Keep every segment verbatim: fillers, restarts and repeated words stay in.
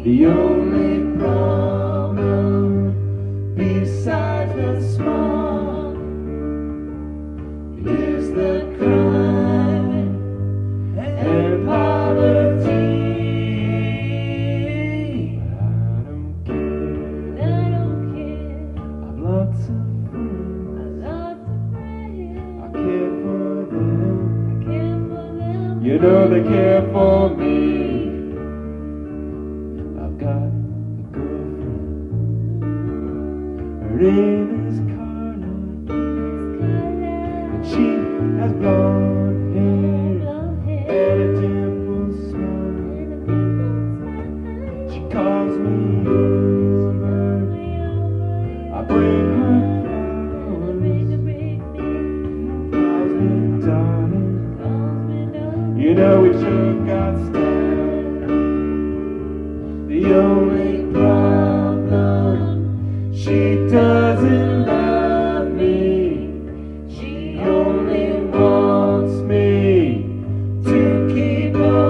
The only problem besides the smog is the crime and poverty. But I don't care. I don't care. I've lots of friends. I love to pray. I care for them. I care for them. You know they care for me. I've got a girlfriend. Her name is Carla, and she has blonde hair and a dimple smile. She calls me over. I bring her flowers. Calls me darling. You know we sure got style. The only problem, she doesn't love me. She only wants me to keep her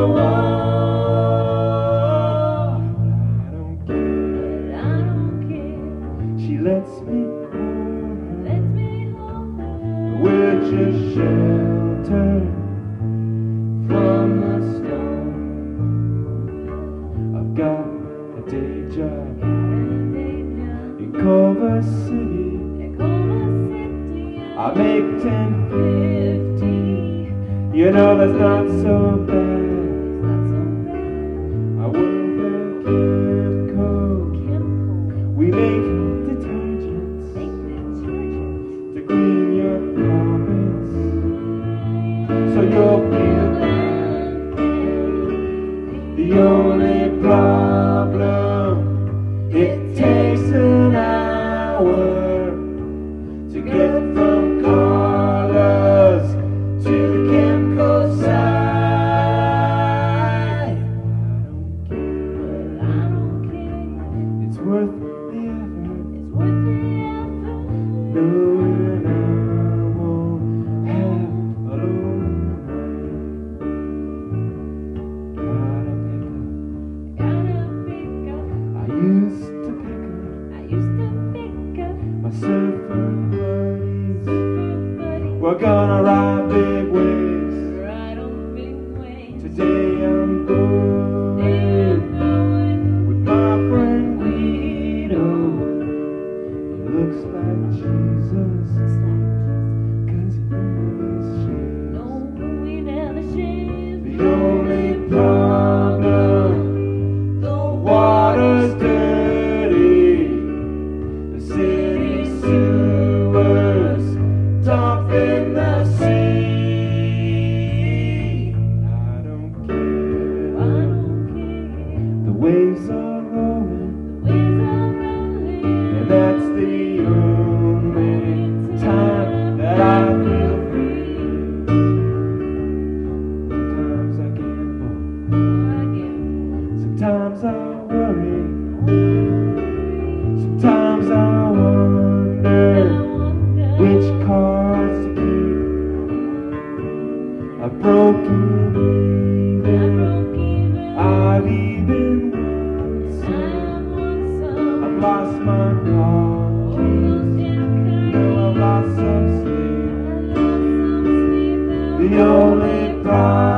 warm. I don't care. I don't care. She lets me hold her. Let me hold her. We're just sheltered from the storm. I've got a day job in Culver City. I make ten fifty. You know that's not so bad. I work at Kimco. We make detergents to clean your carpets, so you'll feel bad. The only problem, it takes an hour to get from Carla's to the Kimco side. I don't care. It's worth the effort, It's worth the effort. knowing I won't have a lonely night. Gotta pick Gotta pick up. up. I used to pick I used to pick up. up my surfer buddies. Buddy. We're gonna ride big waves. Right on big waves. Today I'm going with my friend Guido. He looks like Jesus, cause he is shaved. No, we never shave. The only problem, the water's dirty. The city sewers dump in the sea. I don't care. I don't care. The waves are rolling, Waves are rolling. and that's the only time that I feel free. Sometimes I gamble, sometimes I worry, sometimes I wonder which cards to keep. I've broken even, I've even won some. I've lost my car keys, no, I've lost some sleep. The only problem